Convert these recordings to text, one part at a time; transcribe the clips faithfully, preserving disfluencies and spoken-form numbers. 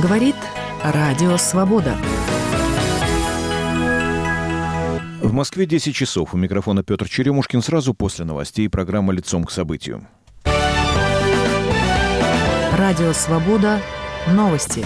Говорит Радио Свобода. В Москве десять часов. У микрофона Петр Черемушкин. Сразу после новостей программа «Лицом к событию». Радио Свобода. Новости.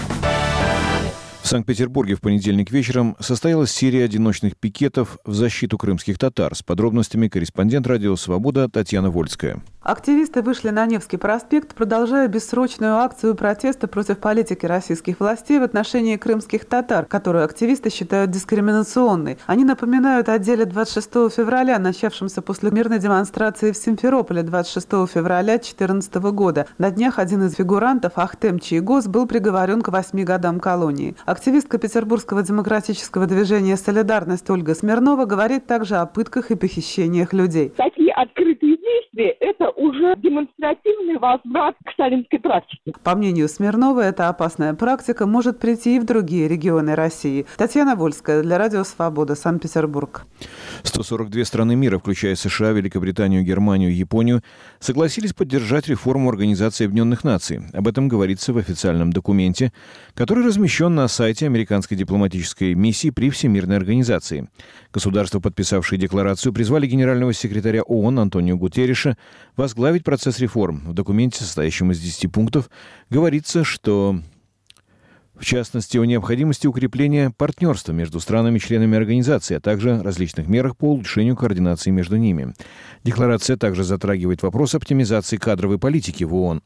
В Санкт-Петербурге в понедельник вечером состоялась серия одиночных пикетов в защиту крымских татар. С подробностями корреспондент «Радио Свобода» Татьяна Вольская. Активисты вышли на Невский проспект, продолжая бессрочную акцию протеста против политики российских властей в отношении крымских татар, которую активисты считают дискриминационной. Они напоминают о деле двадцать шестого февраля, начавшемся после мирной демонстрации в Симферополе двадцать шестого февраля две тысячи четырнадцатого года. На днях один из фигурантов, Ахтем Чийгоз, был приговорен к восьми годам колонии. Активистка Петербургского демократического движения «Солидарность» Ольга Смирнова говорит также о пытках и похищениях людей. Такие открытые действия – это уже демонстративный возврат к сталинской практике. По мнению Смирновой, эта опасная практика может прийти и в другие регионы России. Татьяна Вольская для Радио Свобода, Санкт-Петербург. сто сорок две страны мира, включая США, Великобританию, Германию, Японию, согласились поддержать реформу Организации Объединенных Наций. Об этом говорится в официальном документе, который размещен на сайте американской дипломатической миссии при Всемирной организации. Государства, подписавшие декларацию, призвали генерального секретаря ООН Антонио Гутерриша возглавить процесс реформ. В документе, состоящем из десяти пунктов, говорится, что, в частности, о необходимости укрепления партнерства между странами-членами организации, а также различных мерах по улучшению координации между ними. Декларация также затрагивает вопрос оптимизации кадровой политики в ООН.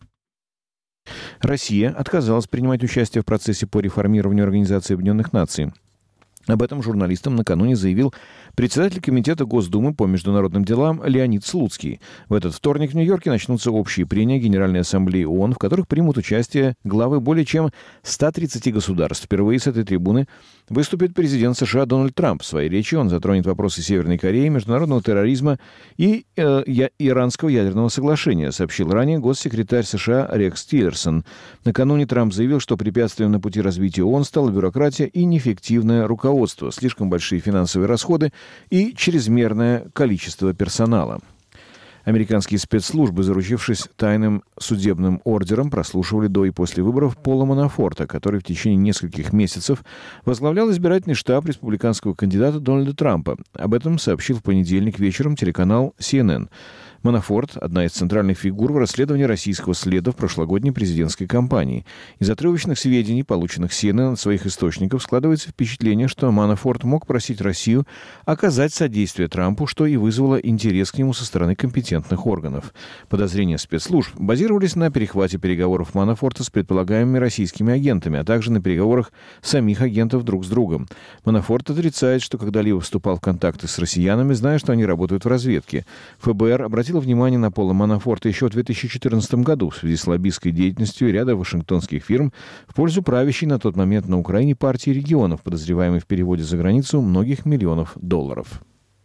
Россия отказалась принимать участие в процессе по реформированию Организации Объединенных Наций. Об этом журналистам накануне заявил председатель Комитета Госдумы по международным делам Леонид Слуцкий. В этот вторник в Нью-Йорке начнутся общие прения Генеральной Ассамблеи ООН, в которых примут участие главы более чем ста тридцати государств. Впервые с этой трибуны выступит президент США Дональд Трамп. В своей речи он затронет вопросы Северной Кореи, международного терроризма и э, я, иранского ядерного соглашения, сообщил ранее госсекретарь США Рекс Тиллерсон. Накануне Трамп заявил, что препятствием на пути развития ООН стала бюрократия и неэффективное руководство, слишком большие финансовые расходы и чрезмерное количество персонала. Американские спецслужбы, заручившись тайным судебным ордером, прослушивали до и после выборов Пола Манафорта, который в течение нескольких месяцев возглавлял избирательный штаб республиканского кандидата Дональда Трампа. Об этом сообщил в понедельник вечером телеканал Си Эн Эн. Манафорт – одна из центральных фигур в расследовании российского следа в прошлогодней президентской кампании. Из отрывочных сведений, полученных Си Эн Эн от своих источников, складывается впечатление, что Манафорт мог просить Россию оказать содействие Трампу, что и вызвало интерес к нему со стороны компетентных органов. Подозрения спецслужб базировались на перехвате переговоров Манафорта с предполагаемыми российскими агентами, а также на переговорах самих агентов друг с другом. Манафорт отрицает, что когда-либо вступал в контакты с россиянами, зная, что они работают в разведке. эф бэ эр обратил внимание на Пола Манафорта еще в две тысячи четырнадцатом году в связи с лоббистской деятельностью ряда вашингтонских фирм в пользу правящей на тот момент на Украине партии регионов, подозреваемой в переводе за границу многих миллионов долларов.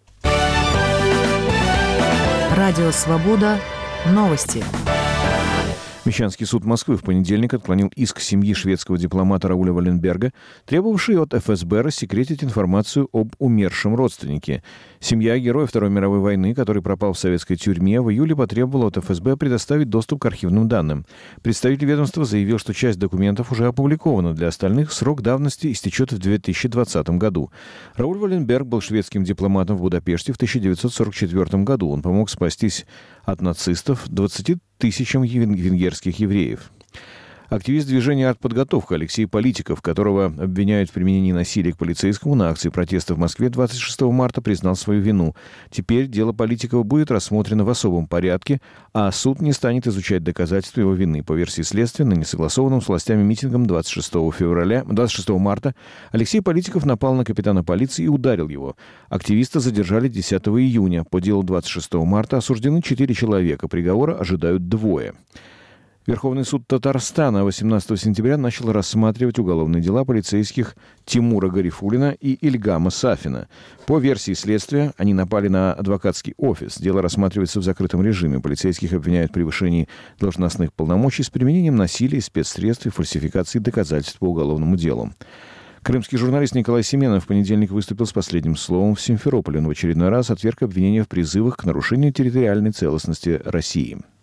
Радио Свобода. Новости. Мещанский суд Москвы в понедельник отклонил иск семьи шведского дипломата Рауля Валенберга, требовавший от эф эс бэ рассекретить информацию об умершем родственнике. Семья героя Второй мировой войны, который пропал в советской тюрьме, в июле потребовала от эф эс бэ предоставить доступ к архивным данным. Представитель ведомства заявил, что часть документов уже опубликована, для остальных срок давности истечет в две тысячи двадцатом году. Рауль Валенберг был шведским дипломатом в Будапеште в тысяча девятьсот сорок четвёртом году. Он помог спастись от нацистов двадцати тысячам венгерских евреев. Активист движения «Артподготовка» Алексей Политиков, которого обвиняют в применении насилия к полицейскому на акции протеста в Москве двадцать шестого марта, признал свою вину. Теперь дело Политикова будет рассмотрено в особом порядке, а суд не станет изучать доказательства его вины. По версии следствия, на несогласованном с властями митингом двадцать шестого февраля, двадцать шестого марта Алексей Политиков напал на капитана полиции и ударил его. Активиста задержали десятого июня. По делу двадцать шестого марта осуждены четыре человека. Приговора ожидают двое. Верховный суд Татарстана восемнадцатого сентября начал рассматривать уголовные дела полицейских Тимура Гарифуллина и Ильгама Сафина. По версии следствия, они напали на адвокатский офис. Дело рассматривается в закрытом режиме. Полицейских обвиняют в превышении должностных полномочий с применением насилия, спецсредств и фальсификации доказательств по уголовному делу. Крымский журналист Николай Семенов в понедельник выступил с последним словом в Симферополе. Он в очередной раз отверг обвинения в призывах к нарушению территориальной целостности России.